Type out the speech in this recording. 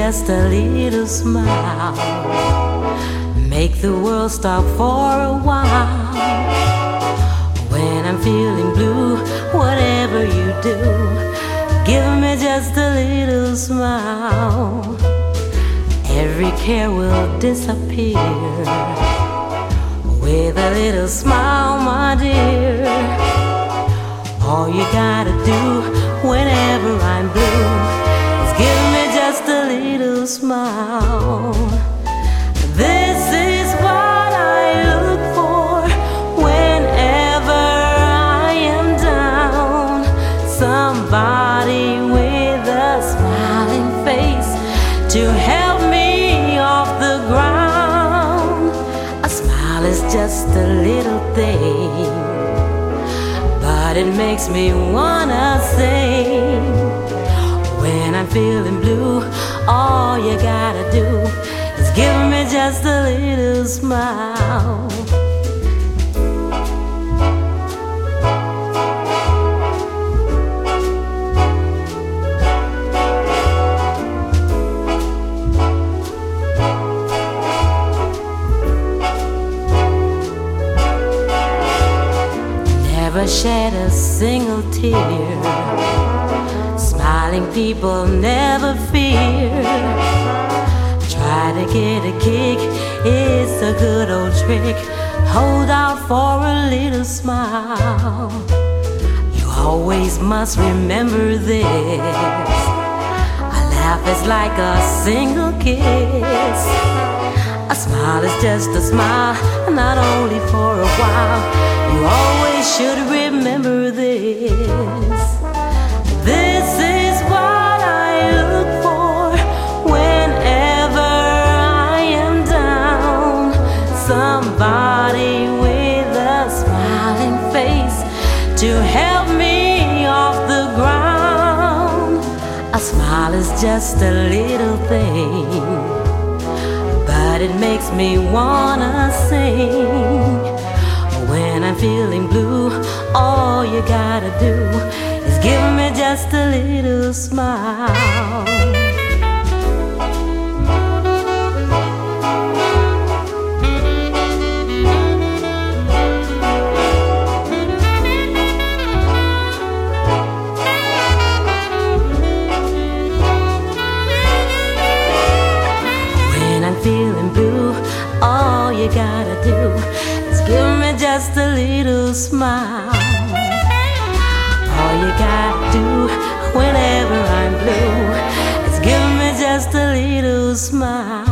just a little smile. Make the world stop for a while. When I'm feeling blue, whatever you do, give me just a little smile. Every care will disappear with a little smile, my dear. All you gotta do whenever I'm blue is give me just a little smile. This is what I look for whenever I am down. Somebody with a smiling face to help me off the ground. A smile is just a little thing, but it makes me wanna sing. When I'm feeling blue, all you gotta do is give me just a little smile. Never shed a single tear. Smiling people never fear. Try to get a kick, it's a good old trick. Hold out for a little smile. You always must remember this. A laugh is like a single kiss. A smile is just a smile, not only for a while. You always should remember this. This is what I look for whenever I am down. Somebody with a smiling face to help me off the ground. A smile is just a little thing, but it makes me wanna sing. When I'm feeling blue, all you gotta do is give me just a little smile. When I'm feeling blue, all you gotta do is give me just a little smile. All you gotta do whenever I'm blue is give me just a little smile.